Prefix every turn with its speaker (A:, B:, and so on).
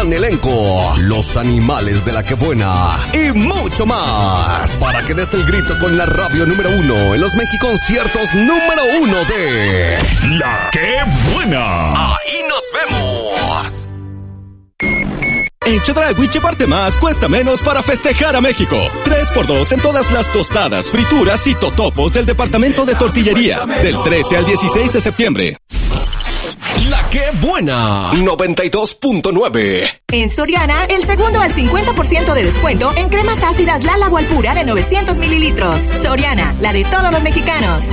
A: gran elenco, los animales de la que buena y mucho más. Para que des el grito con la radio número 1 en los Mexiconciertos número 1 de
B: La que buena.
A: Ahí nos vemos.
C: En Chedraui llevarte más cuesta menos para festejar a México. 3x2 en todas las tostadas, frituras y totopos del departamento de tortillería. Del 13 al 16 de septiembre.
A: La que buena 92.9.
D: En Soriana, el segundo al 50% de descuento en cremas ácidas Lala o Alpura de 900 mililitros. Soriana, la de todos los mexicanos.